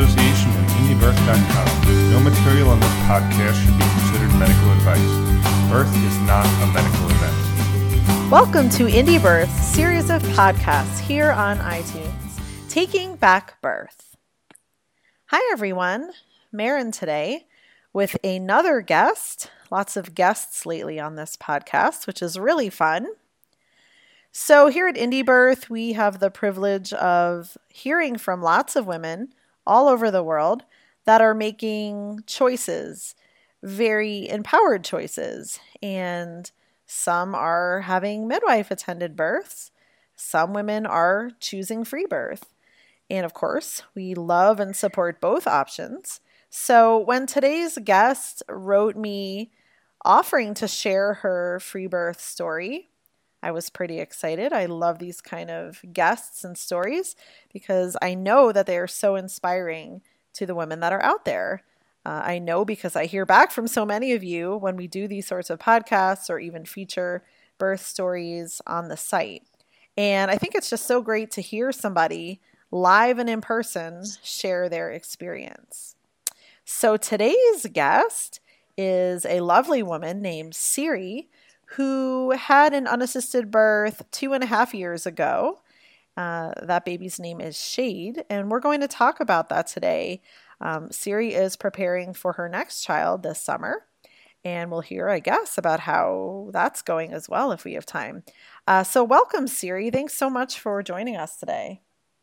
association with IndieBirth.com. No material on this podcast should be considered medical advice. Birth is not a medical event. Welcome to Indie Birth, series of podcasts here on iTunes, Taking Back Birth. Hi everyone, Marin today with another guest. Lots of guests lately on this podcast, which is really fun. So here at Indie Birth, we have the privilege of hearing from lots of women all over the world that are making choices, very empowered choices, and some are having midwife-attended births. Some women are choosing free birth. And of course, we love and support both options. So when today's guest wrote me offering to share her free birth story, I was pretty excited. I love these kind of guests and stories because I know that they are so inspiring to the women that are out there. I know because I hear back from so many of you when we do these sorts of podcasts or even feature birth stories on the site. And I think it's just so great to hear somebody live and in person share their experience. So today's guest is a lovely woman named Siri, who had an unassisted birth 2.5 years ago. That baby's name is Shade, and we're going to talk about that today. Siri is preparing for her next child this summer, and we'll hear, I guess, about how that's going as well if we have time. So welcome, Siri. Thanks so much for joining us today.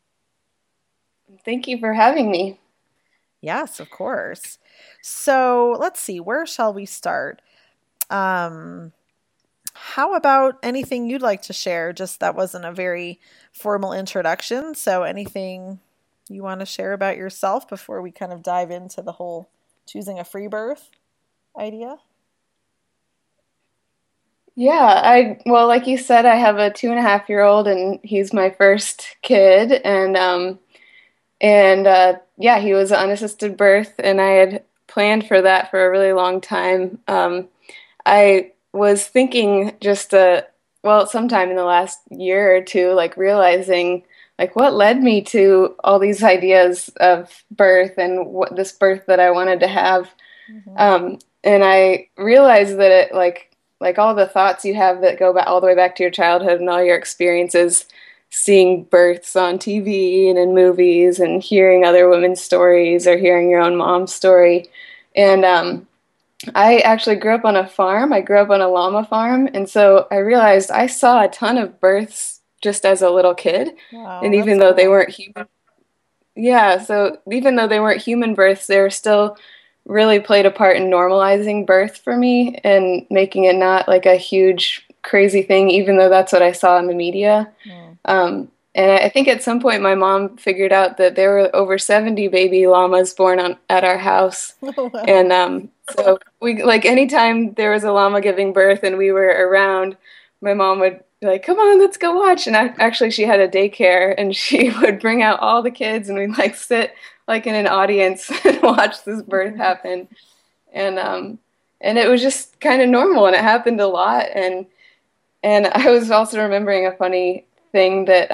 Thank you for having me. Yes, of course. So let's see, where shall we start? How about anything you'd like to share? Just that wasn't a very formal introduction. So anything you want to share about yourself before we kind of dive into the whole choosing a free birth idea? Yeah, well, like you said, I have a 2.5-year-old and he's my first kid. And he was an unassisted birth and I had planned for that for a really long time. I was thinking sometime in the last year or two, realizing what led me to all these ideas of birth and what this birth that I wanted to have. Mm-hmm. And I realized that it like all the thoughts you have that go back all the way back to your childhood and all your experiences seeing births on TV and in movies and hearing other women's stories or hearing your own mom's story. And I actually grew up on a farm. I grew up on a llama farm. And so I realized I saw a ton of births just as a little kid. Wow, and even though they weren't human, so even though they weren't human births, they were still really played a part in normalizing birth for me and making it not like a huge, crazy thing, even though that's what I saw in the media. Mm. And I think at some point my mom figured out that there were over 70 baby llamas born at our house. Oh, wow. And so we anytime there was a llama giving birth and we were around, my mom would be like, "Come on, let's go watch." And actually she had a daycare and she would bring out all the kids and we'd sit in an audience and watch this birth happen. And it was just kind of normal and it happened a lot. And I was also remembering a funny thing that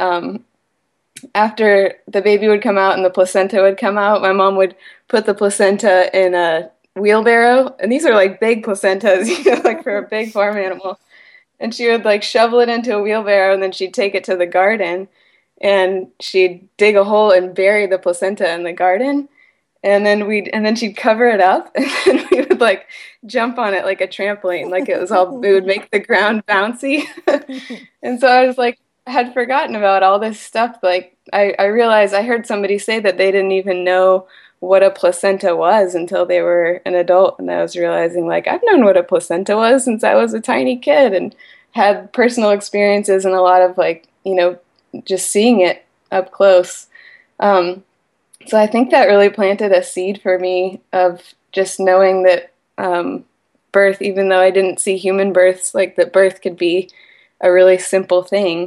after the baby would come out and the placenta would come out, my mom would put the placenta in a wheelbarrow, and these are big placentas, for a big farm animal, and she would shovel it into a wheelbarrow, and then she'd take it to the garden and she'd dig a hole and bury the placenta in the garden, and then she'd cover it up, and then we would jump on it like a trampoline, it would make the ground bouncy. And so I was had forgotten about all this stuff. I realized I heard somebody say that they didn't even know what a placenta was until they were an adult. And I was realizing I've known what a placenta was since I was a tiny kid and had personal experiences and a lot of just seeing it up close. So I think that really planted a seed for me of just knowing that birth, even though I didn't see human births, that birth could be a really simple thing.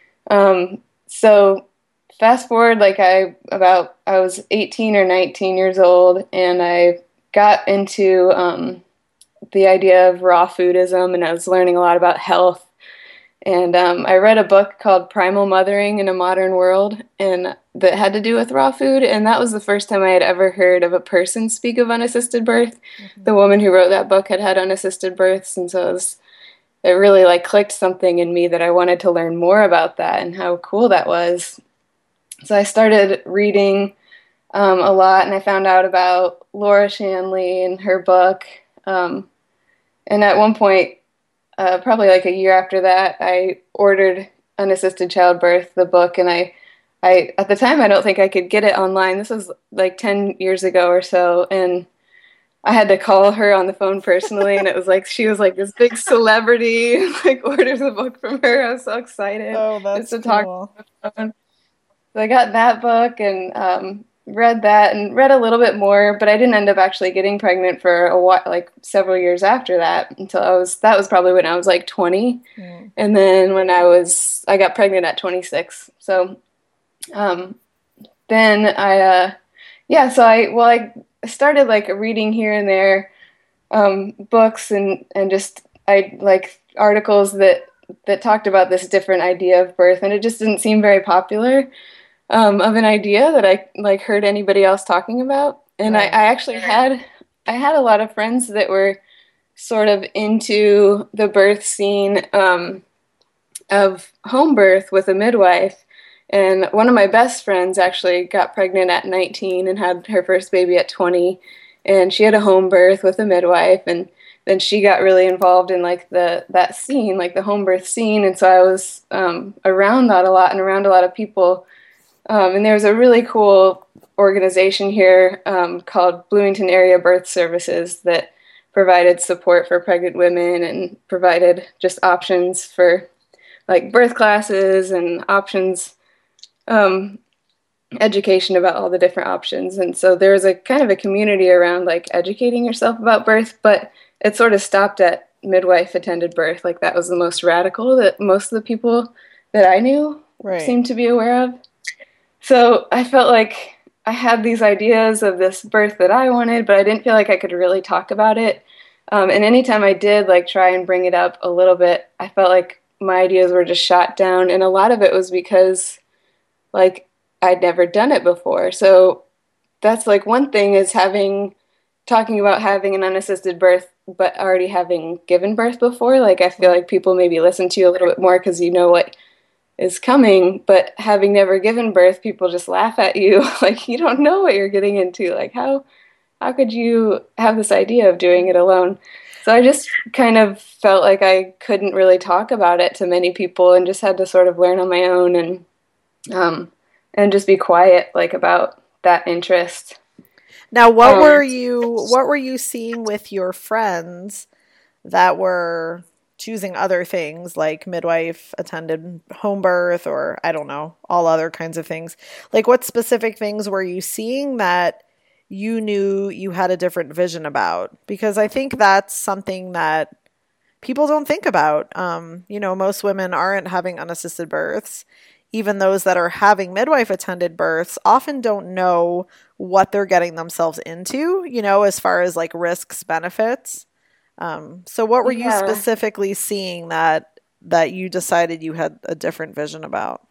So fast forward, I was 18 or 19 years old, and I got into the idea of raw foodism, and I was learning a lot about health. And I read a book called Primal Mothering in a Modern World, and that had to do with raw food. And that was the first time I had ever heard of a person speak of unassisted birth. Mm-hmm. The woman who wrote that book had unassisted births, and so it really like clicked something in me that I wanted to learn more about that and how cool that was. So I started reading a lot, and I found out about Laura Shanley and her book. And at one point, probably like a year after that, I ordered Unassisted Childbirth, the book, and I at the time I don't think I could get it online. This was like 10 years ago or so, and I had to call her on the phone personally, and it was like she was like this big celebrity, like orders the book from her. I was so excited That's just to cool. talk on the phone. So I got that book and read that and read a little bit more, but I didn't end up actually getting pregnant for a while, like several years after that, until that was probably when I was like 20. Mm. And then when I got pregnant at 26. So then I started like reading here and there, books and just I like articles that talked about this different idea of birth, and it just didn't seem very popular of an idea that I like heard anybody else talking about. And Right. I actually had a lot of friends that were sort of into the birth scene of home birth with a midwife. And one of my best friends actually got pregnant at 19 and had her first baby at 20. And she had a home birth with a midwife. And then she got really involved in like that scene, like the home birth scene. And so I was around that a lot and around a lot of people. And there was a really cool organization here called Bloomington Area Birth Services that provided support for pregnant women and provided just options for like birth classes and options, education about all the different options. And so there was a kind of a community around like educating yourself about birth, but it sort of stopped at midwife attended birth. Like that was the most radical that most of the people that I knew seemed to be aware of. So I felt like I had these ideas of this birth that I wanted, but I didn't feel like I could really talk about it. And anytime I did like try and bring it up a little bit, I felt like my ideas were just shot down. And a lot of it was because like I'd never done it before. So that's like one thing is talking about having an unassisted birth, but already having given birth before. Like I feel like people maybe listen to you a little bit more because you know what is coming, but having never given birth, people just laugh at you like you don't know what you're getting into. Like how could you have this idea of doing it alone? So I just kind of felt like I couldn't really talk about it to many people and just had to sort of learn on my own and just be quiet like about that interest. Now, what were you seeing with your friends that were choosing other things like midwife attended home birth or I don't know, all other kinds of things? Like what specific things were you seeing that you knew you had a different vision about? Because I think that's something that people don't think about. Most women aren't having unassisted births. Even those that are having midwife attended births often don't know what they're getting themselves into, as far as like risks, benefits. So what were you specifically seeing that you decided you had a different vision about?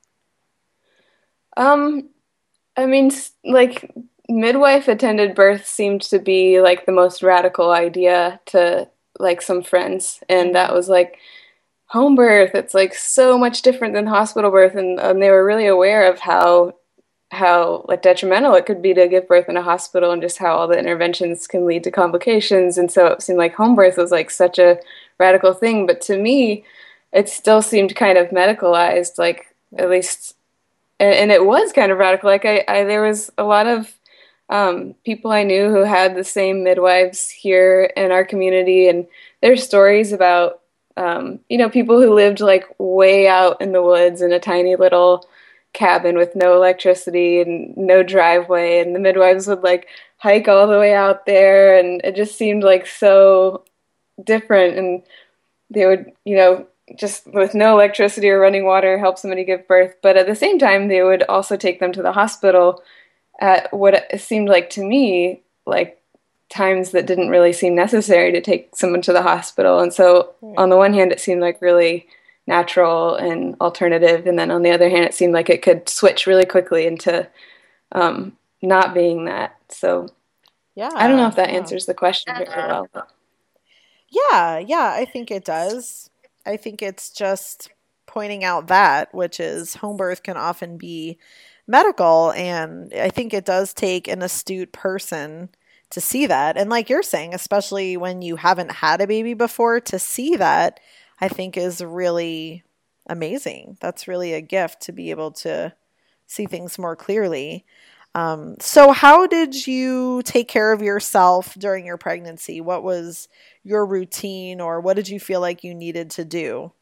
I mean, like midwife attended birth seemed to be like the most radical idea to like some friends. And that was like home birth. It's like so much different than hospital birth. And they were really aware of how like detrimental it could be to give birth in a hospital and just how all the interventions can lead to complications. And so it seemed like home birth was like such a radical thing. But to me, it still seemed kind of medicalized, like at least, and it was kind of radical. Like there was a lot of people I knew who had the same midwives here in our community. And there's stories about, people who lived like way out in the woods in a tiny little cabin with no electricity and no driveway, and the midwives would like hike all the way out there, and it just seemed like so different. And they would, just with no electricity or running water, help somebody give birth, but at the same time they would also take them to the hospital at what it seemed like to me like times that didn't really seem necessary to take someone to the hospital. And so on the one hand it seemed like really natural and alternative. And then on the other hand, it seemed like it could switch really quickly into not being that. So I don't know if that answers the question very well. Yeah, I think it does. I think it's just pointing out that, which is home birth can often be medical, and I think it does take an astute person to see that. And like you're saying, especially when you haven't had a baby before, to see that, I think is really amazing. That's really a gift to be able to see things more clearly. So how did you take care of yourself during your pregnancy? What was your routine, or what did you feel like you needed to do?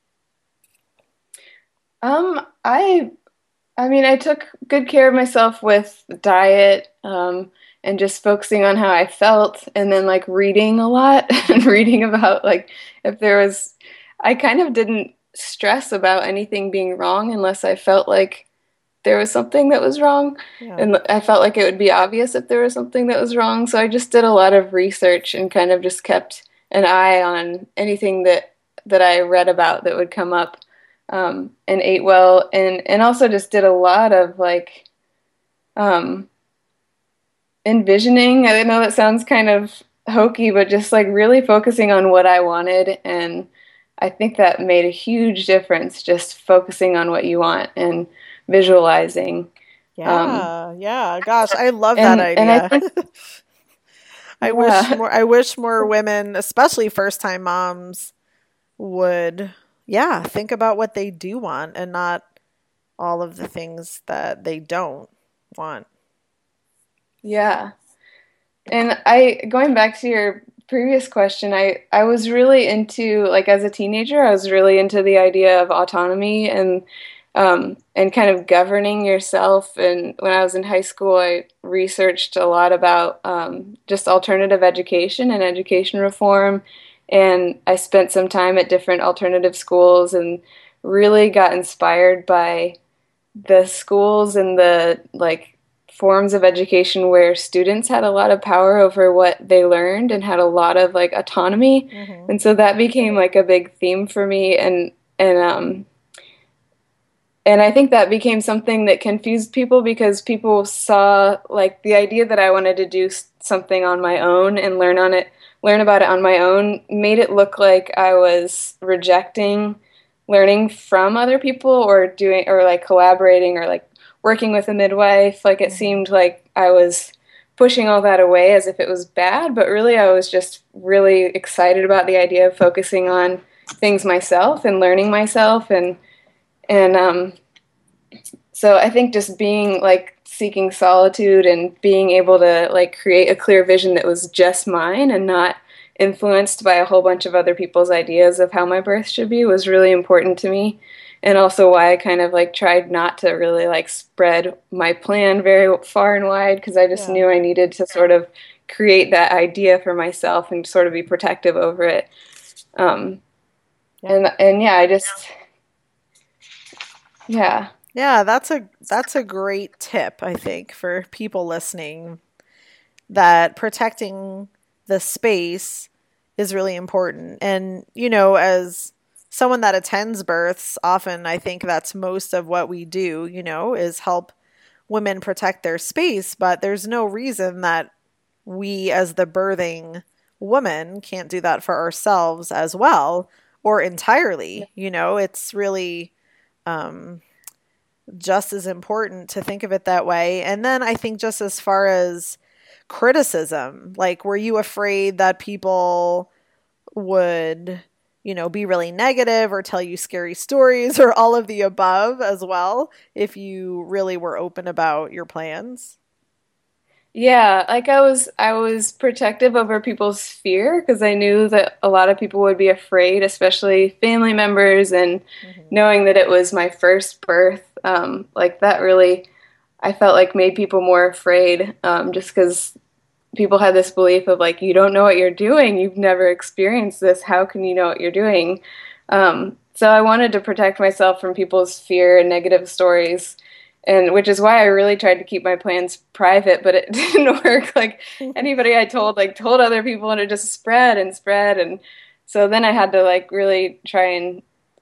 I mean, I took good care of myself with diet, and just focusing on how I felt, and then like reading a lot and reading about like if there was, I kind of didn't stress about anything being wrong unless I felt like there was something that was wrong. Yeah. And I felt like it would be obvious if there was something that was wrong. So I just did a lot of research and kind of just kept an eye on anything that I read about that would come up, and ate well. And also just did a lot of like envisioning. I know that sounds kind of hokey, but just like really focusing on what I wanted. And I think that made a huge difference, just focusing on what you want and visualizing. Yeah. Gosh, I love that idea. And I think, I wish more women, especially first-time moms, would, think about what they do want and not all of the things that they don't want. Yeah. And going back to your previous question, I was really into, like as a teenager, I was really into the idea of autonomy and kind of governing yourself. And when I was in high school, I researched a lot about just alternative education and education reform. And I spent some time at different alternative schools and really got inspired by the schools and the like forms of education where students had a lot of power over what they learned and had a lot of like autonomy. Mm-hmm. And so that became like a big theme for me. And I think that became something that confused people because people saw like the idea that I wanted to do something on my own and learn about it on my own made it look like I was rejecting learning from other people or like collaborating or like working with a midwife. Like it seemed like I was pushing all that away as if it was bad, but really I was just really excited about the idea of focusing on things myself and learning myself and so I think just being like seeking solitude and being able to like create a clear vision that was just mine and not influenced by a whole bunch of other people's ideas of how my birth should be was really important to me. And also why I kind of like tried not to really like spread my plan very far and wide because I just knew I needed to sort of create that idea for myself and sort of be protective over it. And I just Yeah, that's a great tip, I think, for people listening, that protecting the space is really important. And, as someone that attends births, often I think that's most of what we do, is help women protect their space. But there's no reason that we as the birthing woman can't do that for ourselves as well or entirely. It's really just as important to think of it that way. And then I think just as far as criticism, like, were you afraid that people would, be really negative or tell you scary stories or all of the above as well if you really were open about your plans? Yeah, like I was protective over people's fear because I knew that a lot of people would be afraid, especially family members, and knowing that it was my first birth, like that really, I felt like made people more afraid, just because people had this belief of like, you don't know what you're doing, you've never experienced this, how can you know what you're doing? So I wanted to protect myself from people's fear and negative stories. And which is why I really tried to keep my plans private, but it didn't work. Like anybody I told other people, and it just spread and spread. And so then I had to like really try and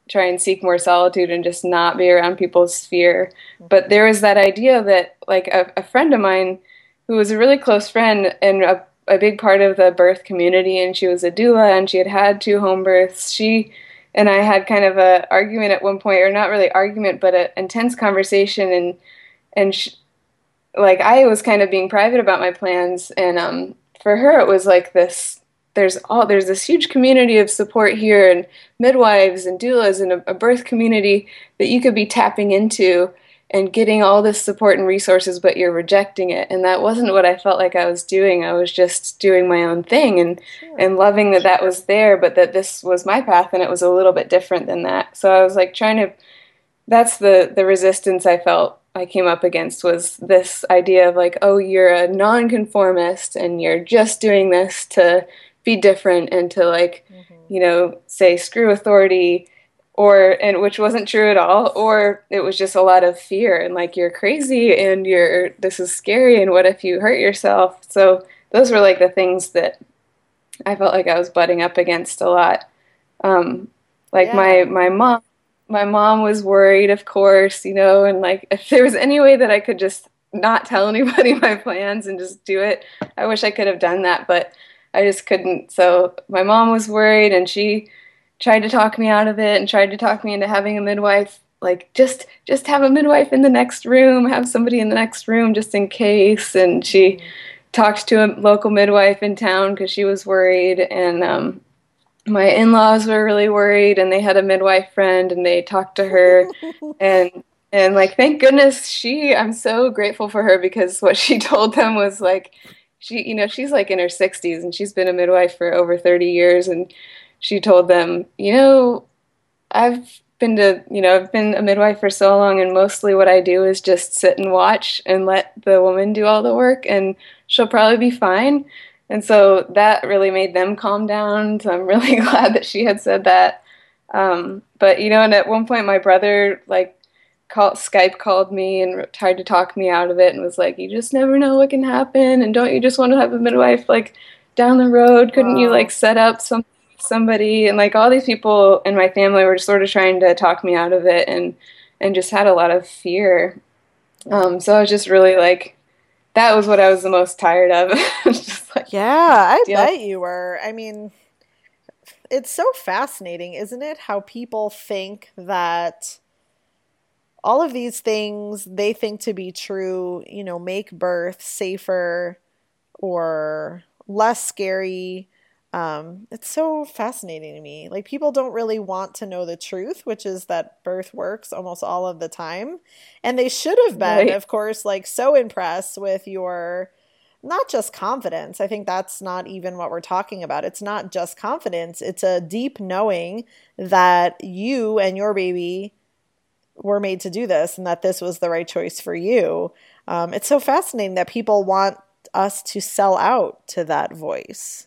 try and seek more solitude and just not be around people's fear. But there was that idea that like a friend of mine who was a really close friend and a big part of the birth community, and she was a doula and she had had 2 home births. She and I had kind of a argument at one point, or not really argument, but an intense conversation, and like I was kind of being private about my plans, and for her it was like this. There's this huge community of support here, and midwives and doulas, and a birth community that you could be tapping into and getting all this support and resources, but you're rejecting it. And that wasn't what I felt like I was doing. I was just doing my own thing and loving that that was there, but that this was my path and it was a little bit different than that. So I was like that's the resistance I felt I came up against, was this idea of like, oh, you're a nonconformist and you're just doing this to be different and to like, say screw authority, and which wasn't true at all, or it was just a lot of fear and like, you're crazy and this is scary and what if you hurt yourself? So those were like the things that I felt like I was butting up against a lot. My mom was worried, of course, and like if there was any way that I could just not tell anybody my plans and just do it, I wish I could have done that, but I just couldn't. So my mom was worried, and she tried to talk me out of it and tried to talk me into having a midwife. Like, just have a midwife in the next room, have somebody in the next room just in case. And she talked to a local midwife in town because she was worried. And my in-laws were really worried, and they had a midwife friend, and they talked to her. and like, thank goodness I'm so grateful for her, because what she told them was like, she's like in her 60s and she's been a midwife for over 30 years. And she told them, I've been a midwife for so long, and mostly what I do is just sit and watch and let the woman do all the work, and she'll probably be fine. And so that really made them calm down. So I'm really glad that she had said that. But, and at one point my brother Skype called me and tried to talk me out of it, and was like, you just never know what can happen, and don't you just want to have a midwife like down the road? Couldn't you like set up somebody? And like all these people in my family were just sort of trying to talk me out of it, and just had a lot of fear. So I was just really like, that was what I was the most tired of. Just like, yeah, I bet you were. I mean, it's so fascinating, isn't it? How people think that all of these things they think to be true, make birth safer or less scary. It's so fascinating to me. Like, people don't really want to know the truth, which is that birth works almost all of the time. And they should have been, of course, like so impressed with your, not just confidence. I think that's not even what we're talking about. It's not just confidence. It's a deep knowing that you and your baby were made to do this, and that this was the right choice for you. It's so fascinating that people want us to sell out to that voice.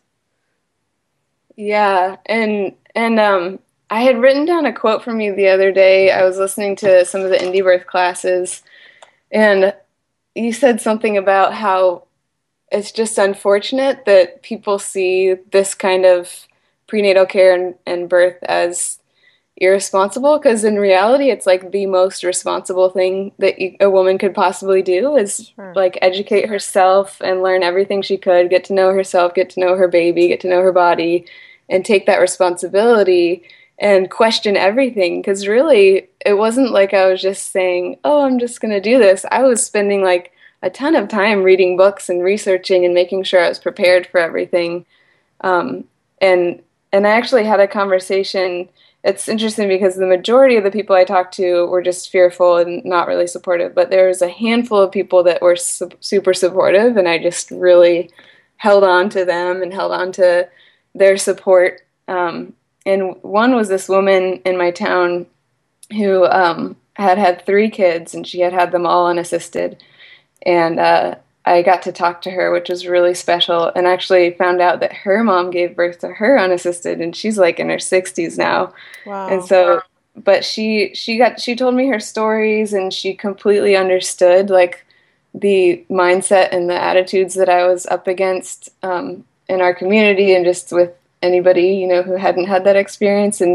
Yeah, and I had written down a quote from you the other day. I was listening to some of the indie birth classes, and you said something about how it's just unfortunate that people see this kind of prenatal care and birth as irresponsible, because in reality it's like the most responsible thing that a woman could possibly do is like educate herself and learn everything she could, get to know herself, get to know her baby, get to know her body, and take that responsibility and question everything. Because really it wasn't like I was just saying, oh, I'm just going to do this. I was spending like a ton of time reading books and researching and making sure I was prepared for everything. And I actually had a conversation. It's interesting because the majority of the people I talked to were just fearful and not really supportive, but there was a handful of people that were super supportive, and I just really held on to them and held on to their support. And one was this woman in my town who had 3 kids, and she had them all unassisted. And I got to talk to her, which was really special, and actually found out that her mom gave birth to her unassisted, and she's like in her 60s now. Wow. And so, but she told me her stories, and she completely understood like the mindset and the attitudes that I was up against in our community, and just with anybody, who hadn't had that experience. And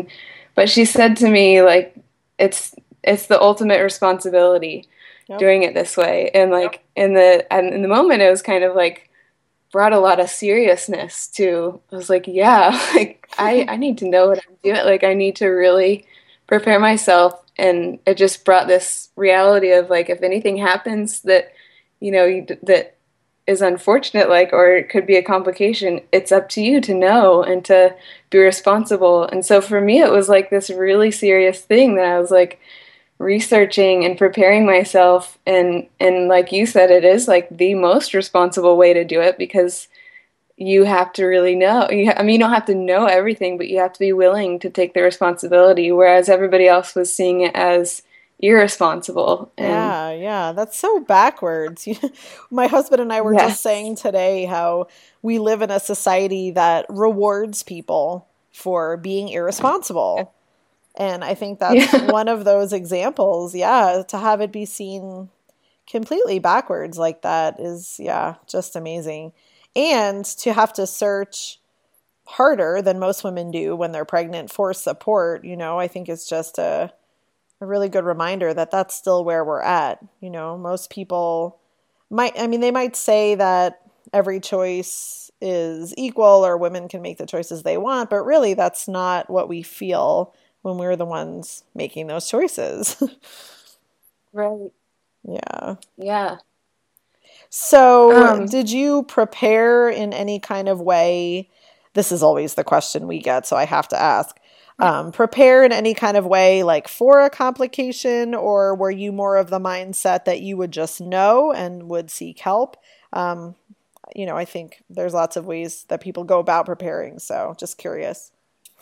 But she said to me, like, it's the ultimate responsibility Yep. doing it this way. And like in the moment, it was kind of like brought a lot of seriousness to. I was like, yeah, like I need to know what I'm doing. Like I need to really prepare myself. And it just brought this reality of like, if anything happens that, that is unfortunate, like, or it could be a complication, it's up to you to know and to be responsible. And so for me, it was like this really serious thing that I was like researching and preparing myself. And like you said, it is like the most responsible way to do it because you have to really know. I mean, you don't have to know everything, but you have to be willing to take the responsibility, whereas everybody else was seeing it as irresponsible. And Yeah, yeah, that's so backwards. My husband and I were just yes, saying today how we live in a society that rewards people for being irresponsible. And I think that's yeah, one of those examples. Yeah, to have it be seen completely backwards like that is, yeah, just amazing. And to have to search harder than most women do when they're pregnant for support, I think is just a really good reminder that that's still where we're at. Most people they might say that every choice is equal or women can make the choices they want, but really that's not what we feel when we're the ones making those choices. right, Yeah. yeah. So, Um, did you prepare in any kind of way? This is always the question we get, so I have to ask. Prepare in any kind of way, like for a complication, or were you more of the mindset that you would just know and would seek help? Um, I think there's lots of ways that people go about preparing, so just curious.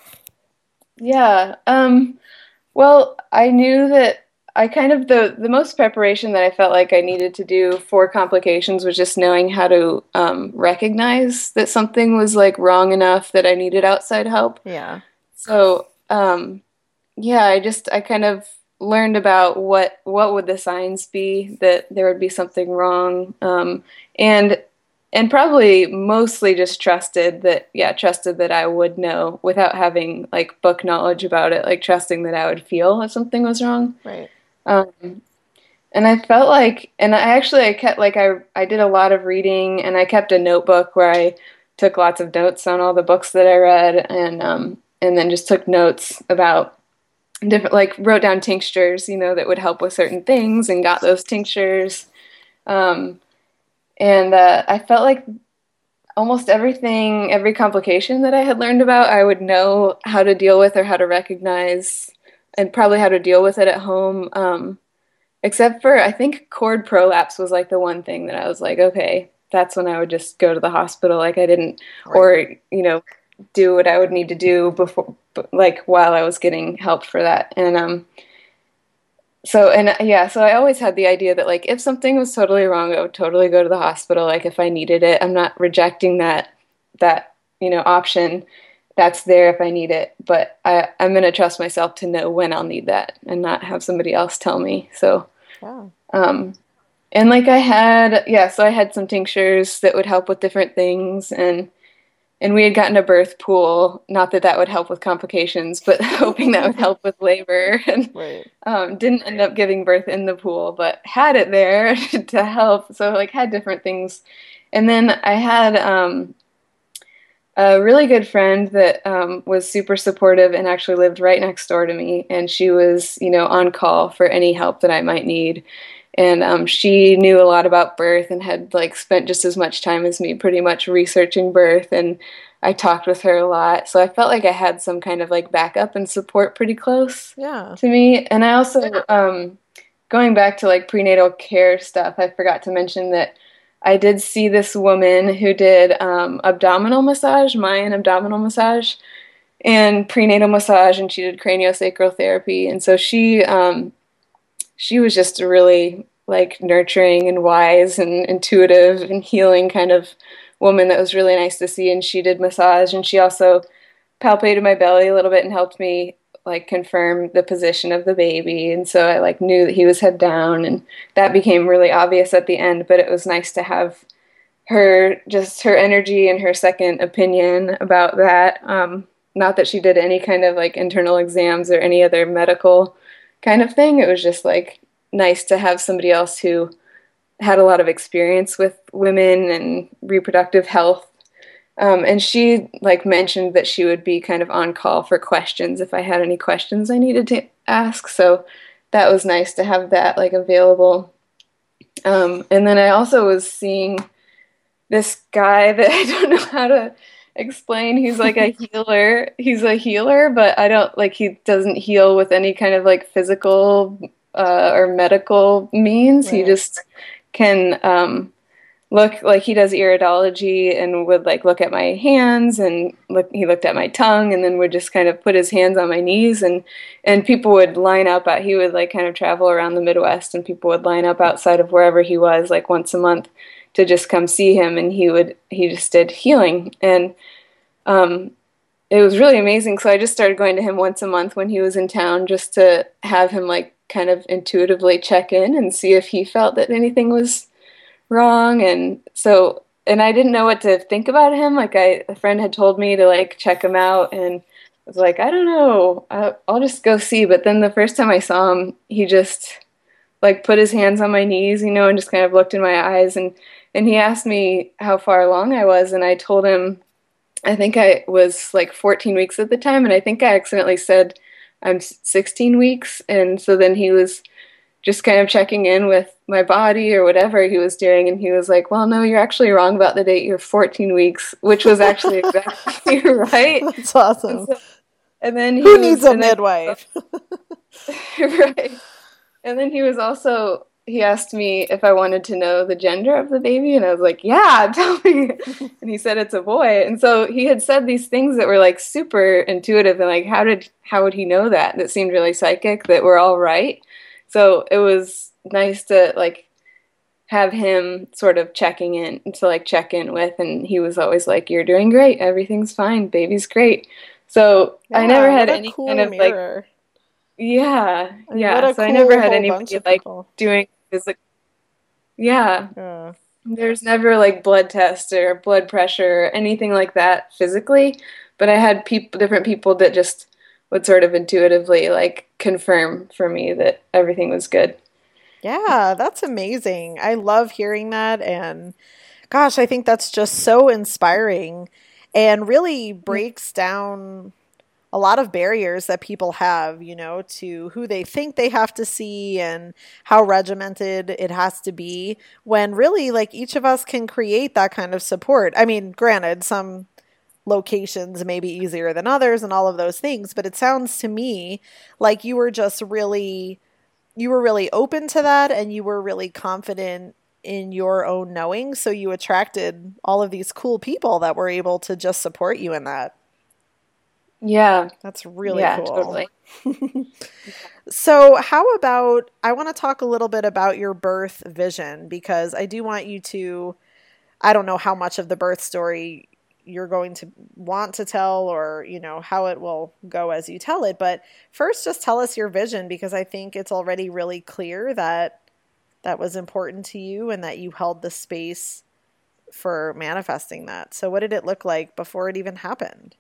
yeah. Well, I knew that I kind of the most preparation that I felt like I needed to do for complications was just knowing how to recognize that something was like wrong enough that I needed outside help. Yeah. So, yeah, I kind of learned about what would the signs be that there would be something wrong, and and probably mostly just trusted that I would know without having like book knowledge about it, like trusting that I would feel if something was wrong. Right. Um, and I felt like, and I kept like I did a lot of reading, and I kept a notebook where I took lots of notes on all the books that I read, and then just took notes about different, like wrote down tinctures, that would help with certain things, and got those tinctures. Um, and I felt like almost every complication that I had learned about, I would know how to deal with or how to recognize, and probably how to deal with it at home. Except for, I think cord prolapse was like the one thing that I was like, okay, that's when I would just go to the hospital. Like I didn't, Right. or, do what I would need to do before, like while I was getting help for that. So I always had the idea that like if something was totally wrong, I would totally go to the hospital. Like if I needed it, I'm not rejecting that option. That's there if I need it, but I'm gonna trust myself to know when I'll need that and not have somebody else tell me. So, Yeah. um, and like so I had some tinctures that would help with different things, and we had gotten a birth pool. Not that that would help with complications, but hoping that would help with labor. And Right. didn't end up giving birth in the pool, but had it there to help. So like had different things. And then I had a really good friend that was super supportive and actually lived right next door to me. And she was, on call for any help that I might need. And she knew a lot about birth and had like spent just as much time as me pretty much researching birth. And I talked with her a lot. So I felt like I had some kind of like backup and support pretty close Yeah. to me. And I also, going back to like prenatal care stuff, I forgot to mention that I did see this woman who did abdominal massage, Mayan abdominal massage, and prenatal massage, and she did craniosacral therapy. And so she was just a really like nurturing and wise and intuitive and healing kind of woman that was really nice to see. And she did massage, and she also palpated my belly a little bit and helped me like confirm the position of the baby. And so I like knew that he was head down, and that became really obvious at the end, but it was nice to have her energy and her second opinion about that. not that she did any kind of like internal exams or any other medical kind of thing. It was just like nice to have somebody else who had a lot of experience with women and reproductive health. And she like mentioned that she would be kind of on call for questions if I had any questions I needed to ask. So that was nice to have that like available. And then I also was seeing this guy that I don't know how to explain. He's like a healer. He's a healer, but I don't like he doesn't heal with any kind of like physical or medical means. He Right. just can look like he does iridology and would like look at my hands and he looked at my tongue and then would just kind of put his hands on my knees and people would line up he would like kind of travel around the Midwest and people would line up outside of wherever he was like once a month to just come see him and he just did healing and it was really amazing. So I just started going to him once a month when he was in town just to have him like kind of intuitively check in and see if he felt that anything was wrong. And I didn't know what to think about him. Like a friend had told me to like check him out and I was like, I don't know, I'll just go see. But then the first time I saw him, he just like put his hands on my knees, and just kind of looked in my eyes and he asked me how far along I was and I told him I think I was like 14 weeks at the time and I think I accidentally said I'm 16 weeks and so then he was just kind of checking in with my body or whatever he was doing. And he was like, well, no, you're actually wrong about the date. You're 14 weeks, which was actually exactly right. That's awesome. And then who needs a midwife? Right. And then he asked me if I wanted to know the gender of the baby. And I was like, yeah, tell me. And he said, it's a boy. And so he had said these things that were like super intuitive. And like, how would he know that? That seemed really psychic, that we're all right. So it was nice to like have him sort of check in with, and he was always like, you're doing great. Everything's fine. Baby's great. So I never had any cool kind of mirror. Like, yeah. So cool I never had anybody like doing physical. Yeah. There's never like blood tests or blood pressure or anything like that physically, but I had different people that just would sort of intuitively like confirm for me that everything was good. Yeah, that's amazing. I love hearing that. And gosh, I think that's just so inspiring and really breaks down a lot of barriers that people have, to who they think they have to see and how regimented it has to be when really like each of us can create that kind of support. I mean, granted, some locations may be easier than others and all of those things, but it sounds to me like you were really open to that and you were really confident in your own knowing, so you attracted all of these cool people that were able to just support you in that. Yeah, that's really cool. Totally. So how about, I want to talk a little bit about your birth vision, because I do want you to, I don't know how much of the birth story you're going to want to tell or, how it will go as you tell it. But first, just tell us your vision, because I think it's already really clear that was important to you and that you held the space for manifesting that. So what did it look like before it even happened?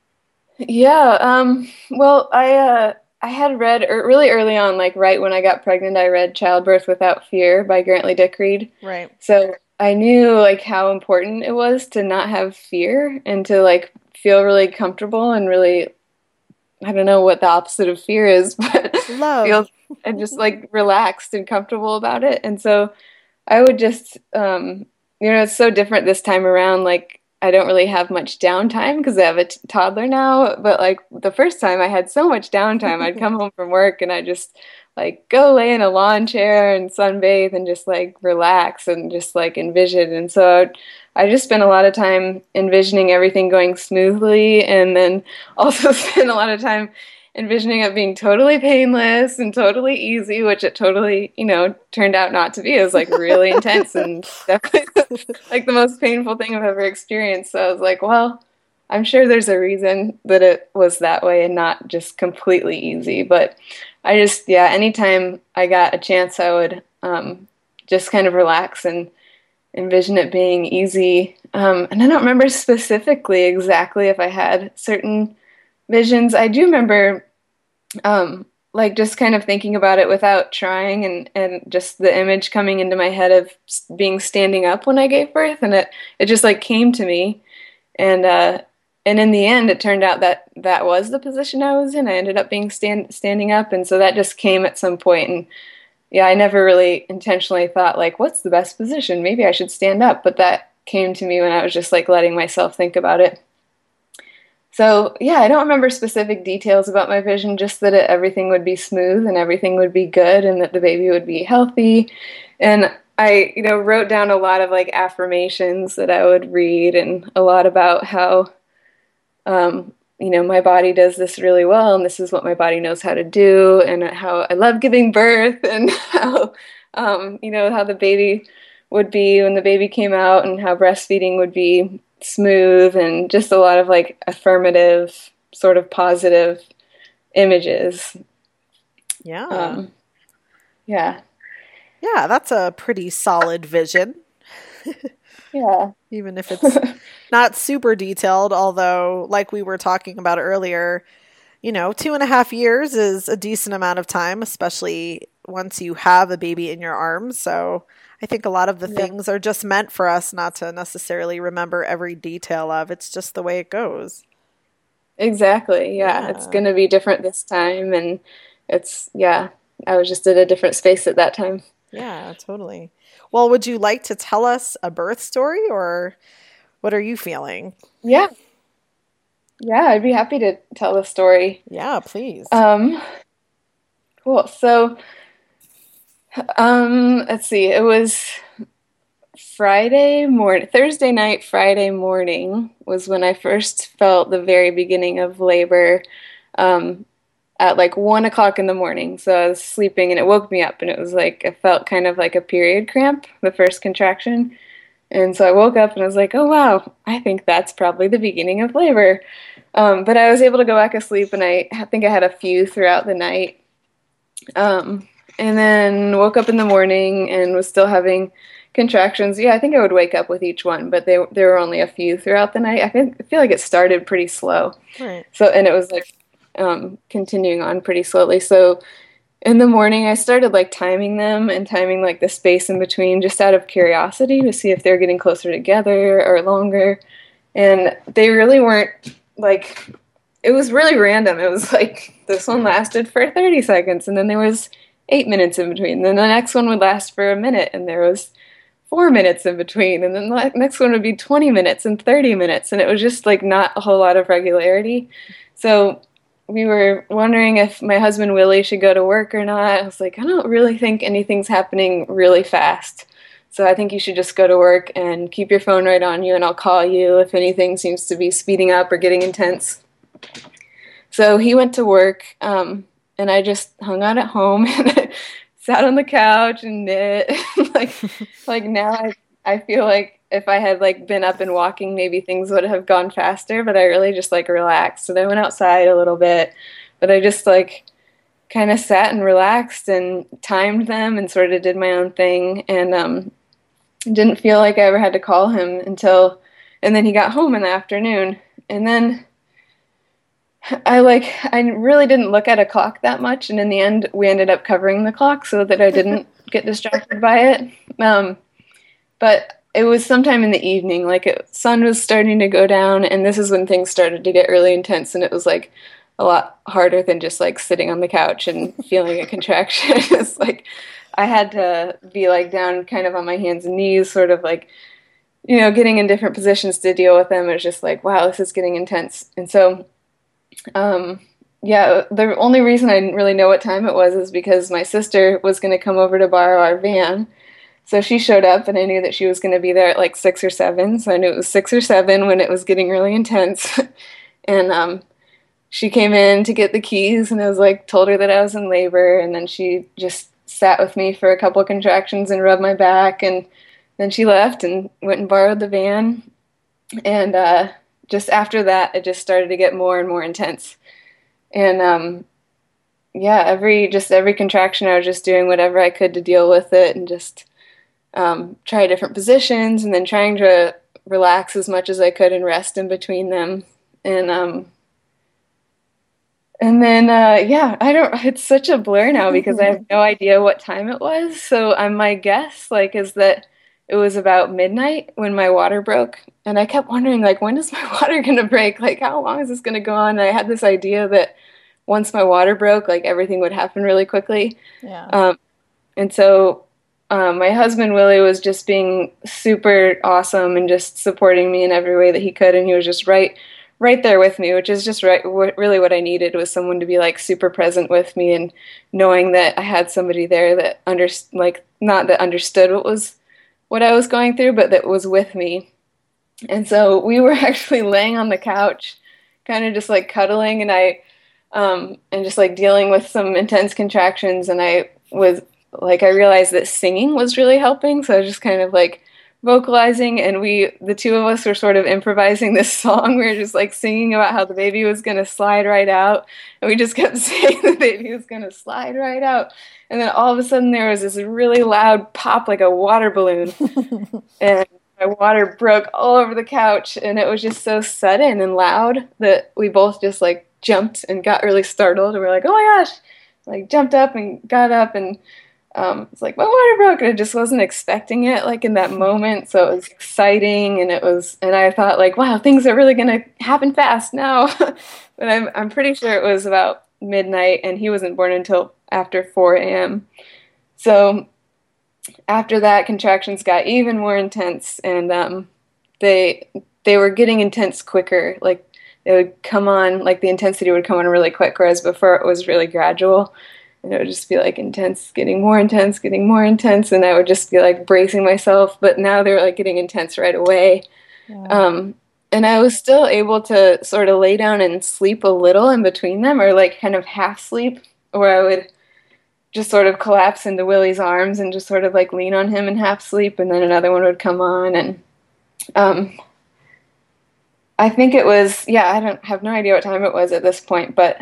Yeah. Well, I had read really early on, like right when I got pregnant, I read Childbirth Without Fear by Grantley Dick Reed. Right. So I knew like how important it was to not have fear and to like feel really comfortable and really, I don't know what the opposite of fear is, but love. And just like relaxed and comfortable about it. And so I would just, it's so different this time around. Like I don't really have much downtime because I have a toddler now. But like the first time I had so much downtime, I'd come home from work and I just like go lay in a lawn chair and sunbathe and just like relax and just like envision. And so I just spent a lot of time envisioning everything going smoothly, and then also spent a lot of time envisioning it being totally painless and totally easy, which it totally, turned out not to be. It was like really intense and definitely like the most painful thing I've ever experienced. So I was like, well, I'm sure there's a reason that it was that way and not just completely easy. But I just, anytime I got a chance, I would just kind of relax and envision it being easy. And I don't remember specifically exactly if I had certain visions, I do remember like just kind of thinking about it without trying, and just the image coming into my head of being standing up when I gave birth, and it just like came to me. And in the end, it turned out that that was the position I was in. I ended up being standing up, and so that just came at some point. And yeah, I never really intentionally thought like, what's the best position? Maybe I should stand up, but that came to me when I was just like letting myself think about it. So yeah, I don't remember specific details about my vision, just that everything would be smooth and everything would be good, and that the baby would be healthy. And I, wrote down a lot of like affirmations that I would read, and a lot about how my body does this really well, and this is what my body knows how to do, and how I love giving birth, and how, how the baby would be when the baby came out, and how breastfeeding would be smooth, and just a lot of like affirmative, sort of positive images. Yeah. Yeah. Yeah, that's a pretty solid vision. Yeah. Even if it's not super detailed, although, like we were talking about earlier, 2.5 years is a decent amount of time, especially once you have a baby in your arms. So I think a lot of the things are just meant for us not to necessarily remember every detail of. It's just the way it goes. Exactly. Yeah. It's going to be different this time. And I was just at a different space at that time. Yeah, totally. Well, would you like to tell us a birth story, or what are you feeling? Yeah. Yeah, I'd be happy to tell the story. Yeah, please. Cool. So, let's see. It was Thursday night, Friday morning was when I first felt the very beginning of labor, at like 1 o'clock in the morning. So I was sleeping and it woke me up, and it was like, I felt kind of like a period cramp, the first contraction. And so I woke up and I was like, oh wow, I think that's probably the beginning of labor. But I was able to go back to sleep, and I think I had a few throughout the night. And then woke up in the morning and was still having contractions. Yeah, I think I would wake up with each one, but there were only a few throughout the night. I feel like it started pretty slow. Right. So, and it was like continuing on pretty slowly. So in the morning, I started like timing them and timing like the space in between, just out of curiosity to see if they're getting closer together or longer. And they really weren't, like, it was really random. It was like this one lasted for 30 seconds, and then there was 8 minutes in between. Then the next one would last for a minute, and there was 4 minutes in between. And then the next one would be 20 minutes and 30 minutes. And it was just like not a whole lot of regularity. So we were wondering if my husband Willie should go to work or not. I was like, I don't really think anything's happening really fast. So I think you should just go to work and keep your phone right on you, and I'll call you if anything seems to be speeding up or getting intense. So he went to work, and I just hung out at home and sat on the couch and knit. like now I feel like if I had like been up and walking, maybe things would have gone faster, but I really just like relaxed. So I went outside a little bit, but I just like kind of sat and relaxed and timed them and sort of did my own thing, and didn't feel like I ever had to call him and then he got home in the afternoon. And then I really didn't look at a clock that much, and in the end we ended up covering the clock so that I didn't get distracted by it. But it was sometime in the evening, sun was starting to go down, and this is when things started to get really intense, and it was like a lot harder than just like sitting on the couch and feeling a contraction. It's like I had to be like down kind of on my hands and knees, sort of like, getting in different positions to deal with them. It was just like, wow, this is getting intense. And so the only reason I didn't really know what time it was is because my sister was going to come over to borrow our van. So she showed up, and I knew that she was going to be there at like 6 or 7. So I knew it was 6 or 7 when it was getting really intense. And she came in to get the keys, and I was like, told her that I was in labor. And then she just sat with me for a couple of contractions and rubbed my back. And then she left and went and borrowed the van. And just after that, it just started to get more and more intense. And every contraction, I was just doing whatever I could to deal with it, and just try different positions, and then trying to relax as much as I could and rest in between them. And And then, yeah, it's such a blur now because I have no idea what time it was. So my guess, like, is that it was about midnight when my water broke. And I kept wondering, like, when is my water going to break? Like, how long is this going to go on? And I had this idea that once my water broke, like, everything would happen really quickly. Yeah. And so my husband, Willie, was just being super awesome and just supporting me in every way that he could. And he was just right there with me, which is just really what I needed, was someone to be like super present with me, and knowing that I had somebody there that not that understood what I was going through, but that was with me. And so we were actually laying on the couch, kind of just like cuddling, and just like dealing with some intense contractions. And I realized that singing was really helping. So I was just kind of like vocalizing, and the two of us were sort of improvising this song. We were just like singing about how the baby was going to slide right out. And we just kept saying the baby was going to slide right out. And then all of a sudden there was this really loud pop, like a water balloon. And my water broke all over the couch, and it was just so sudden and loud that we both just like jumped and got really startled. And we're like, oh my gosh, like jumped up and got up, and it's like my water broke, and I just wasn't expecting it like in that moment. So it was exciting, and I thought like, wow, things are really gonna happen fast now. But I'm pretty sure it was about midnight, and he wasn't born until after 4 a.m. So after that, contractions got even more intense, and they were getting intense quicker. Like they would come on, like the intensity would come on really quick, whereas before it was really gradual. And it would just be like intense, getting more intense, getting more intense, and I would just be like bracing myself. But now they were like getting intense right away. Yeah. And I was still able to sort of lay down and sleep a little in between them, or like kind of half sleep, where I would just sort of collapse into Willie's arms and just sort of like lean on him and half sleep, and then another one would come on. And I think it was, yeah, I don't have no idea what time it was at this point, but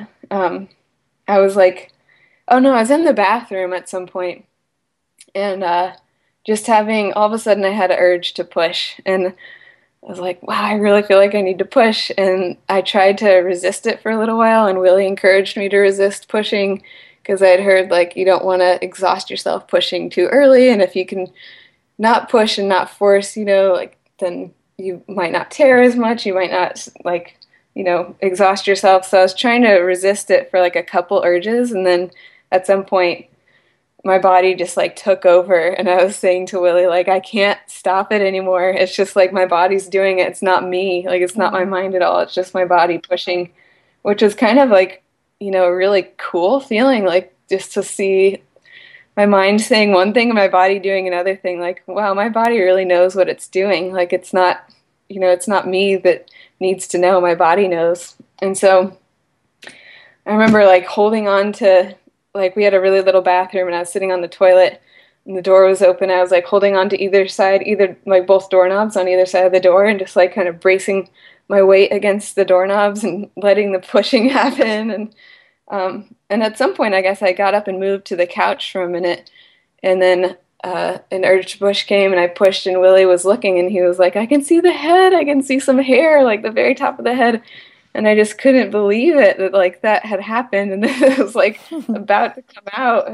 I was like, oh no, I was in the bathroom at some point, and just having, all of a sudden I had an urge to push, and I was like, wow, I really feel like I need to push. And I tried to resist it for a little while, and Willie encouraged me to resist pushing, because I'd heard like you don't want to exhaust yourself pushing too early, and if you can not push and not force, like then you might not tear as much, you might not like, exhaust yourself. So I was trying to resist it for like a couple urges, and then at some point my body just like took over, and I was saying to Willie, like, I can't stop it anymore. It's just like my body's doing it. It's not me. Like, it's not my mind at all. It's just my body pushing, which was kind of like, a really cool feeling, like just to see my mind saying one thing and my body doing another thing. Like, wow, my body really knows what it's doing. Like, it's not, it's not me that needs to know. My body knows. And so I remember like holding on to, like, we had a really little bathroom, and I was sitting on the toilet, and the door was open. I was like holding on to either side, either like both doorknobs on either side of the door, and just like kind of bracing my weight against the doorknobs and letting the pushing happen. And at some point, I guess I got up and moved to the couch for a minute, and then an urge to push came, and I pushed, and Willie was looking, and he was like, I can see the head. I can see some hair, like the very top of the head. And I just couldn't believe it that like that had happened, and then it was like about to come out.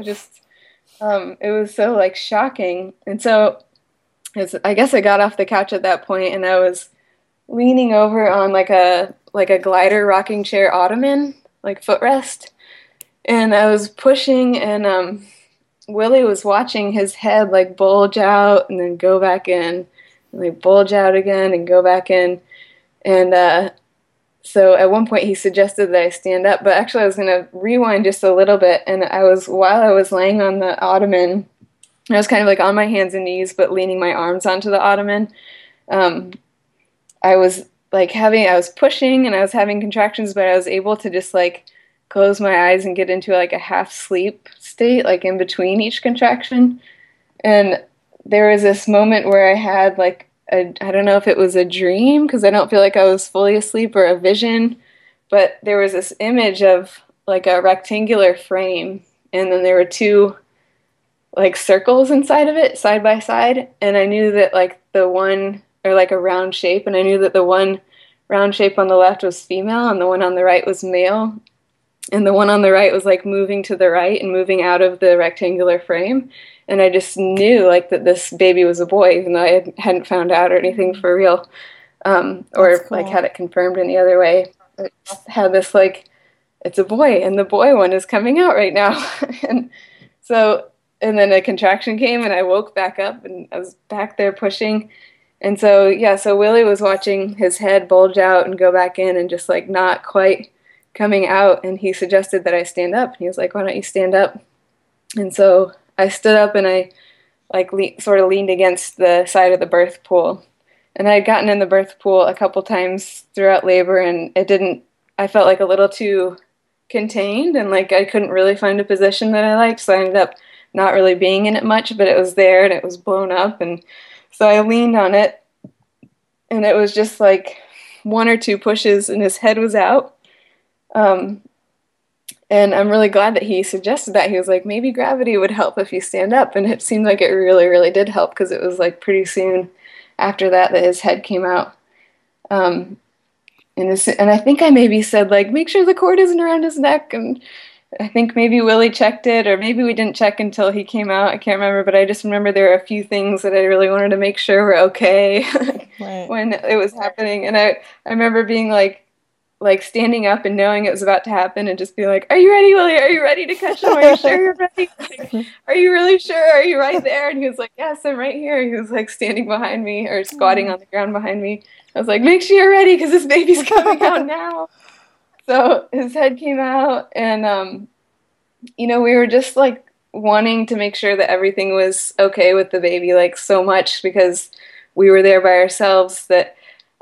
It was so like shocking. And so I guess I got off the couch at that point, and I was leaning over on like a glider rocking chair ottoman, like footrest, and I was pushing, and Willie was watching his head like bulge out and then go back in, and like bulge out again and go back in, and so at one point he suggested that I stand up, but actually I was going to rewind just a little bit, and while I was laying on the ottoman, I was kind of like on my hands and knees, but leaning my arms onto the ottoman. I was pushing, and I was having contractions, but I was able to just like close my eyes and get into like a half sleep state, like in between each contraction. And there was this moment where I had like I don't know if it was a dream, because I don't feel like I was fully asleep, or a vision, but there was this image of like a rectangular frame, and then there were two like circles inside of it, side by side, and I knew that like the one, or like a round shape, and I knew that the one round shape on the left was female and the one on the right was male. and the one on the right was like moving to the right and moving out of the rectangular frame. And I just knew like that this baby was a boy, even though I hadn't found out or anything for real, or That's cool. like had it confirmed any other way. I just had this like, it's a boy, and the boy one is coming out right now. And so, and then a contraction came, and I woke back up, and I was back there pushing. And so, yeah, so Willie was watching his head bulge out and go back in and just like not quite coming out. And he suggested that I stand up. He was like, why don't you stand up? And so I stood up, and I like sort of leaned against the side of the birth pool. And I had gotten in the birth pool a couple times throughout labor, and I felt like a little too contained, and like I couldn't really find a position that I liked. So I ended up not really being in it much, but it was there and it was blown up. And so I leaned on it, and it was just like 1 or 2 pushes and his head was out. And I'm really glad that he suggested that. He was like, maybe gravity would help if you stand up. And it seemed like it really, really did help, because it was like pretty soon after that his head came out. And I think I maybe said, like, make sure the cord isn't around his neck. And I think maybe Willie checked it, or maybe we didn't check until he came out. I can't remember, but I just remember there were a few things that I really wanted to make sure were okay Right. when it was happening. And I remember being like standing up and knowing it was about to happen, and just be like, are you ready, Willie? Are you ready to catch him? Are you sure you're ready? Like, are you really sure? Are you right there? And he was like, yes, I'm right here. He was like standing behind me, or squatting on the ground behind me. I was like, make sure you're ready, because this baby's coming out now. So his head came out, and we were just like wanting to make sure that everything was okay with the baby, like so much, because we were there by ourselves, that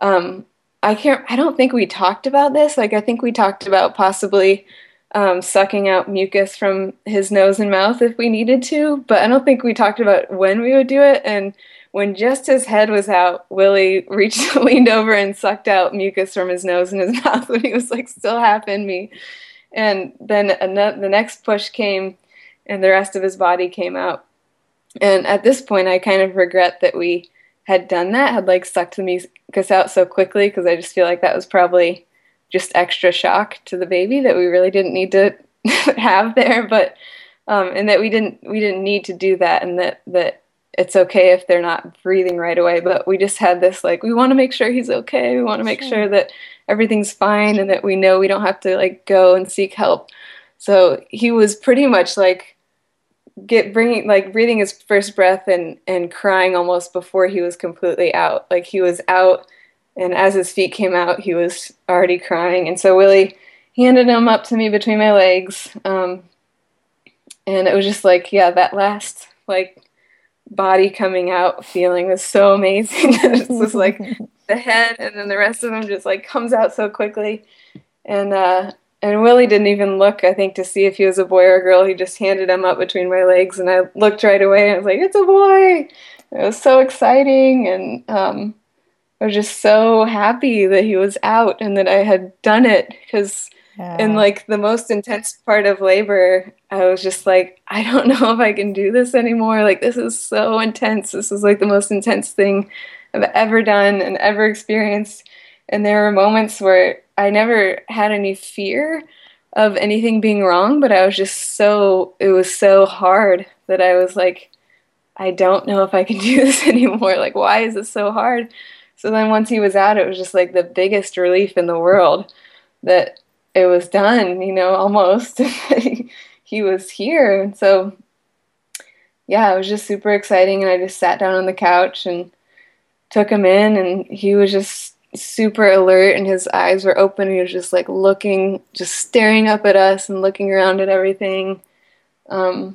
I don't think we talked about this. Like, I think we talked about possibly sucking out mucus from his nose and mouth if we needed to, but I don't think we talked about when we would do it. And when just his head was out, Willie leaned over and sucked out mucus from his nose and his mouth when he was like still half in me. And then the next push came, and the rest of his body came out. And at this point, I kind of regret that we had done that, had like sucked the mucus out so quickly, because I just feel like that was probably just extra shock to the baby that we really didn't need to have there. But and that we didn't need to do that, and that it's okay if they're not breathing right away. But we just had this like, we want to make sure he's okay. We want to make sure that everything's fine, and that we know we don't have to like go and seek help. So he was pretty much like breathing his first breath and crying almost before he was completely out. Like, he was out, and as his feet came out, he was already crying. And so Willie handed him up to me between my legs, and it was just like, yeah, that last like body coming out feeling was so amazing. It's just like the head, and then the rest of him just like comes out so quickly. And Willie didn't even look, I think, to see if he was a boy or a girl. He just handed him up between my legs, and I looked right away, and I was like, it's a boy! It was so exciting, and I was just so happy that he was out and that I had done it, because in like the most intense part of labor, I was just like, I don't know if I can do this anymore. Like, this is so intense. This is like the most intense thing I've ever done and ever experienced. And there were moments where I never had any fear of anything being wrong, but I was just it was so hard that I was like, I don't know if I can do this anymore. Like, why is this so hard? So then once he was out, it was just like the biggest relief in the world that it was done, almost. He was here. And so, yeah, it was just super exciting. And I just sat down on the couch and took him in, and he was just super alert, and his eyes were open. He was just like looking, just staring up at us and looking around at everything. We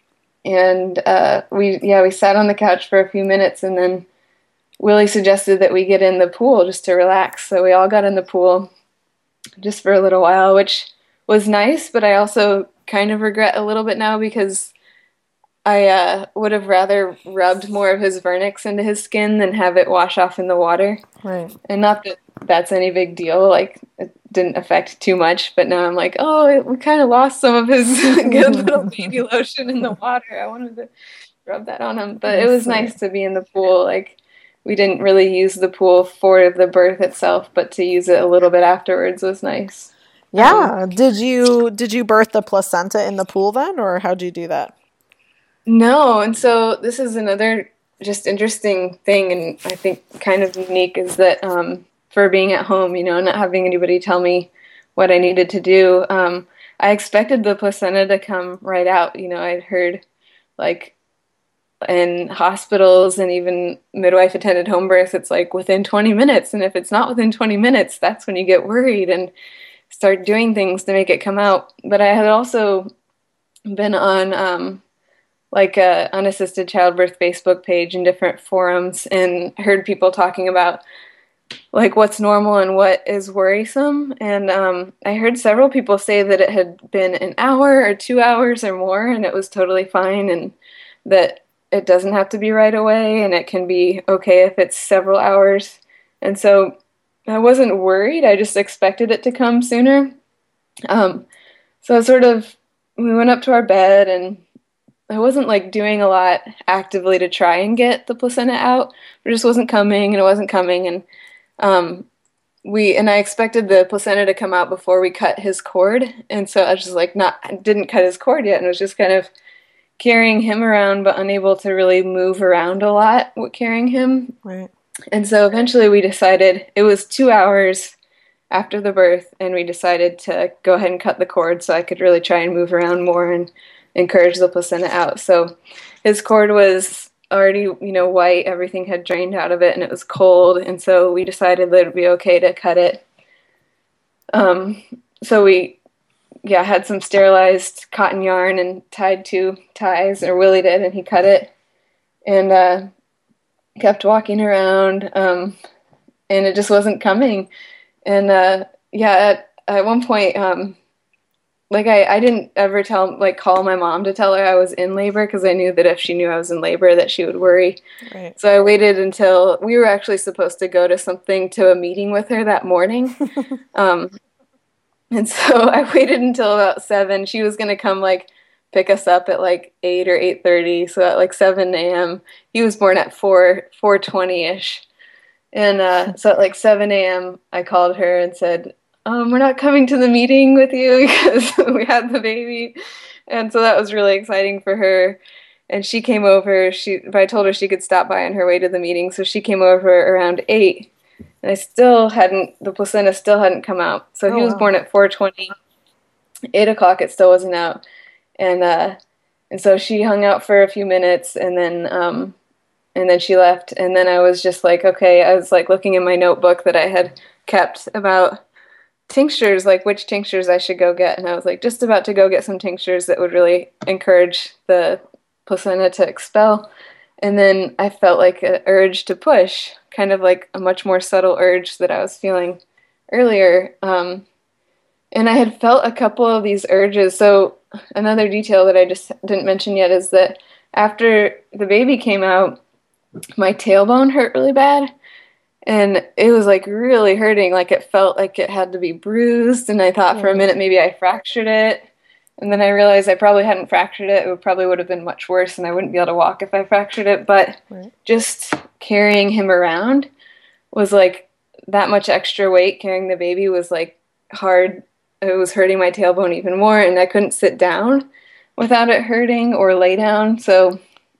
sat on the couch for a few minutes, and then Willie suggested that we get in the pool just to relax. So we all got in the pool just for a little while, which was nice, but I also kind of regret a little bit now, because I would have rather rubbed more of his vernix into his skin than have it wash off in the water. Right. And not that that's any big deal, like, it didn't affect too much, but now I'm like, we kind of lost some of his good little baby lotion in the water. I wanted to rub that on him. But it was nice to be in the pool. Like, we didn't really use the pool for the birth itself, but to use it a little bit afterwards was nice. Yeah. Did you birth the placenta in the pool then, or how'd you do that? No, and so this is another just interesting thing, and I think kind of unique, is that for being at home, not having anybody tell me what I needed to do, I expected the placenta to come right out. I'd heard like in hospitals and even midwife attended home births, it's like within 20 minutes, and if it's not within 20 minutes, that's when you get worried and start doing things to make it come out. But I had also been on like a unassisted childbirth Facebook page and different forums and heard people talking about like what's normal and what is worrisome. And I heard several people say that it had been an hour or 2 hours or more and it was totally fine, and that it doesn't have to be right away and it can be okay if it's several hours. And so I wasn't worried. I just expected it to come sooner. So we went up to our bed, and I wasn't like doing a lot actively to try and get the placenta out. It just wasn't coming, and it wasn't coming. And I expected the placenta to come out before we cut his cord. And so I was just like, didn't cut his cord yet, and was just kind of carrying him around, but unable to really move around a lot with carrying him. Right. And so eventually we decided, it was 2 hours after the birth, and we decided to go ahead and cut the cord so I could really try and move around more and encourage the placenta out. So his cord was already, white. Everything had drained out of it, and it was cold. And so we decided that it would be okay to cut it. So we had some sterilized cotton yarn and tied 2 ties, or Willie did, and he cut it. And kept walking around, and it just wasn't coming. And at one point, I didn't ever call my mom to tell her I was in labor, because I knew that if she knew I was in labor that she would worry. Right. So I waited until we were actually supposed to go to a meeting with her that morning. And so I waited until about 7. She was going to come pick us up at 8 or 8:30. So at 7 a.m. He was born at 4:20ish. And so at 7 a.m. I called her and said, we're not coming to the meeting with you because we had the baby. And so that was really exciting for her. And she came over. I told her she could stop by on her way to the meeting. So she came over around 8. And the placenta still hadn't come out. So he was born at 4:20. 8 o'clock, it still wasn't out. And so she hung out for a few minutes, and then she left. And then I was just okay, I was looking in my notebook that I had kept about tinctures, which tinctures I should go get. And I was just about to go get some tinctures that would really encourage the placenta to expel. And then I felt an urge to push, kind of a much more subtle urge that I was feeling earlier. And I had felt a couple of these urges. So another detail that I just didn't mention yet is that after the baby came out, my tailbone hurt really bad. And it was really hurting. It felt like it had to be bruised. And I thought for a minute maybe I fractured it. And then I realized I probably hadn't fractured it. It probably would have been much worse, and I wouldn't be able to walk if I fractured it. But just carrying him around was that much extra weight. Carrying the baby was hard. It was hurting my tailbone even more, and I couldn't sit down without it hurting or lay down. So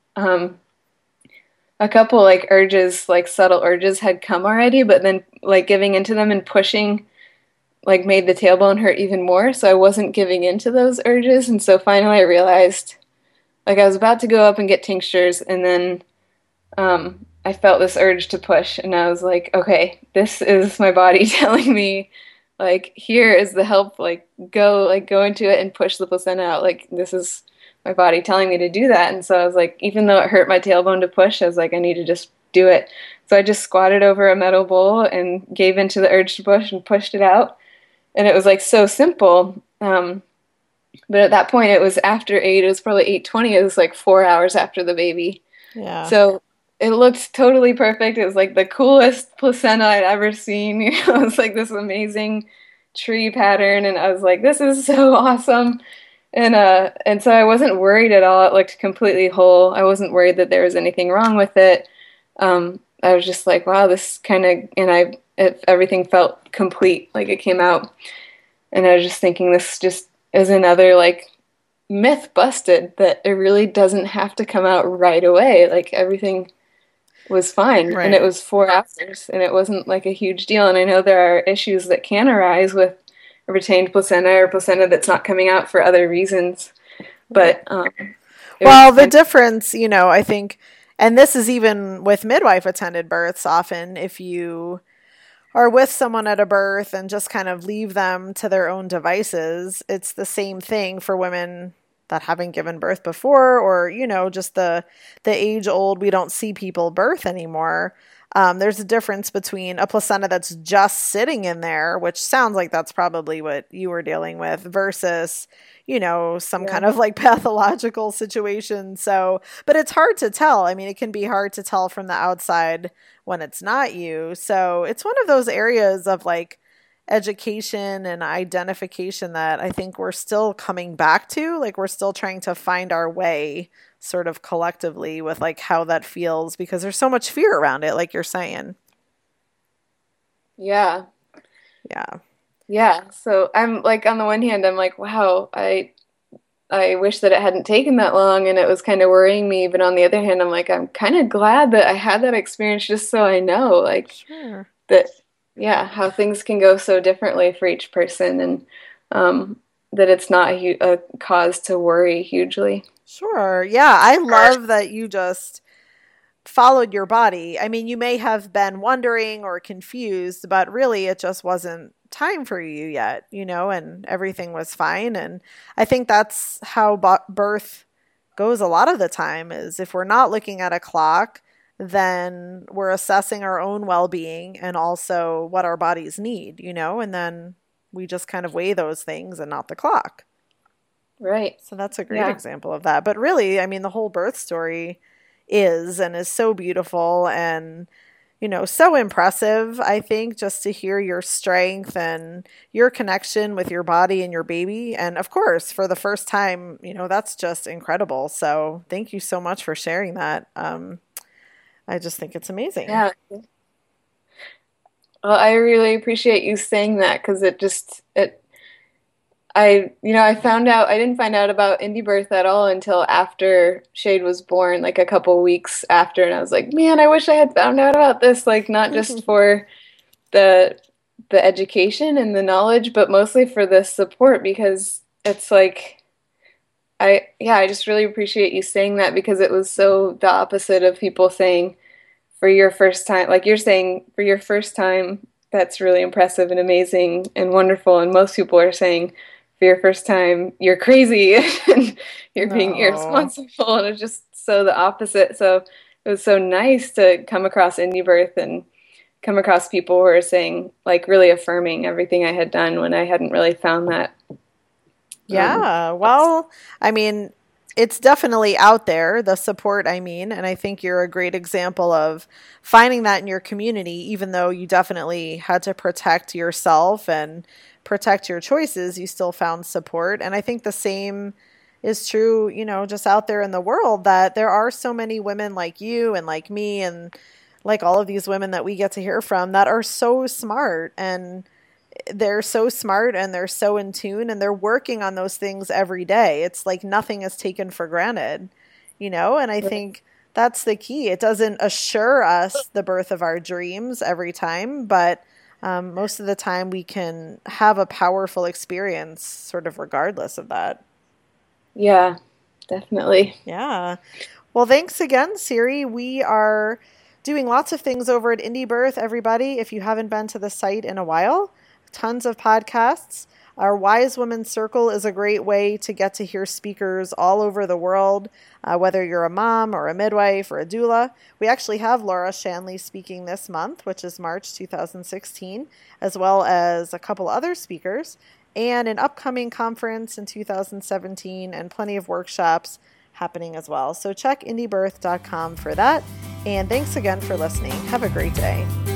a couple urges, subtle urges had come already, but then giving into them and pushing made the tailbone hurt even more. So I wasn't giving into those urges. And so finally I realized I was about to go up and get tinctures, and then I felt this urge to push, and I was okay, this is my body telling me here is the help, go into it and push the placenta out. This is my body telling me to do that. And so I was even though it hurt my tailbone to push, I was I need to just do it. So I just squatted over a metal bowl and gave into the urge to push and pushed it out. And it was so simple. But at that point, it was after 8. It was probably 8:20. It was 4 hours after the baby. Yeah. So it looked totally perfect. It was the coolest placenta I'd ever seen. It was this amazing tree pattern. And I was this is so awesome. And so I wasn't worried at all. It looked completely whole. I wasn't worried that there was anything wrong with it. I was just wow, this kind of, everything felt complete, it came out. And I was just thinking this just is another like myth busted, that it really doesn't have to come out right away. Like everything was fine, Right. and it was 4 hours, and it wasn't like a huge deal. And I know there are issues that can arise with a retained placenta or placenta that's not coming out for other reasons. But well, the difference, you know, I think, and this is even with midwife attended births, often if you are with someone at a birth and just kind of leave them to their own devices, it's the same thing for women that haven't given birth before, or, you know, just the age old, we don't see people birth anymore. There's a difference between a placenta that's just sitting in there, which sounds like that's probably what you were dealing with, versus, you know, some kind of like pathological situation. So, but it's hard to tell. I mean, it can be hard to tell from the outside when it's not you. So it's one of those areas of like education and identification that I think we're still coming back to. Like we're still trying to find our way sort of collectively with like how that feels, because there's so much fear around it, like you're saying. Yeah. So I'm like, on the one hand, I'm like, wow, I wish that it hadn't taken that long, and it was kind of worrying me. But on the other hand, I'm like, I'm kind of glad that I had that experience, just so I know, like, that, how things can go so differently for each person, and that it's not a cause to worry hugely. Sure. Yeah. I love that you just followed your body. I mean, you may have been wondering or confused, but really it just wasn't time for you yet, you know, and everything was fine. And I think that's how birth goes a lot of the time, is if we're not looking at a clock, then we're assessing our own well-being and also what our bodies need, you know, and then we just kind of weigh those things and not the clock. Right. So that's a great example of that. But really, I mean, the whole birth story is so beautiful and, you know, so impressive, I think, just to hear your strength and your connection with your body and your baby. And of course, for the first time, you know, that's just incredible. So thank you so much for sharing that. I just think it's amazing. Yeah. Well, I really appreciate you saying that, because I found out, I didn't find out about indie birth at all until after Shade was born, like a couple weeks after. And I was like, man, I wish I had found out about this, like not just for the education and the knowledge, but mostly for the support, because it's like, I just really appreciate you saying that, because it was so the opposite of people saying for your first time, like you're saying for your first time, that's really impressive and amazing and wonderful. And most people are saying, for your first time, you're crazy and you're being irresponsible, and it's just so the opposite. So it was so nice to come across indie birth and come across people who are saying, like, really affirming everything I had done when I hadn't really found that. Yeah, well, I mean, it's definitely out there, the support, I mean, and I think you're a great example of finding that in your community, even though you definitely had to protect yourself and protect your choices, you still found support. And I think the same is true, you know, just out there in the world, that there are so many women like you and like me and like all of these women that we get to hear from that are so smart, and they're so smart and they're so in tune and they're working on those things every day. It's like nothing is taken for granted, you know, and I think that's the key. It doesn't assure us the birth of our dreams every time, but most of the time we can have a powerful experience sort of regardless of that. Yeah, definitely. Yeah. Well, thanks again, Siri. We are doing lots of things over at Indie Birth, everybody. If you haven't been to the site in a while, tons of podcasts. Our Wise Women Circle is a great way to get to hear speakers all over the world, whether you're a mom or a midwife or a doula. We actually have Laura Shanley speaking this month, which is March 2016, as well as a couple other speakers, and an upcoming conference in 2017, and plenty of workshops happening as well. So check indiebirth.com for that. And thanks again for listening. Have a great day.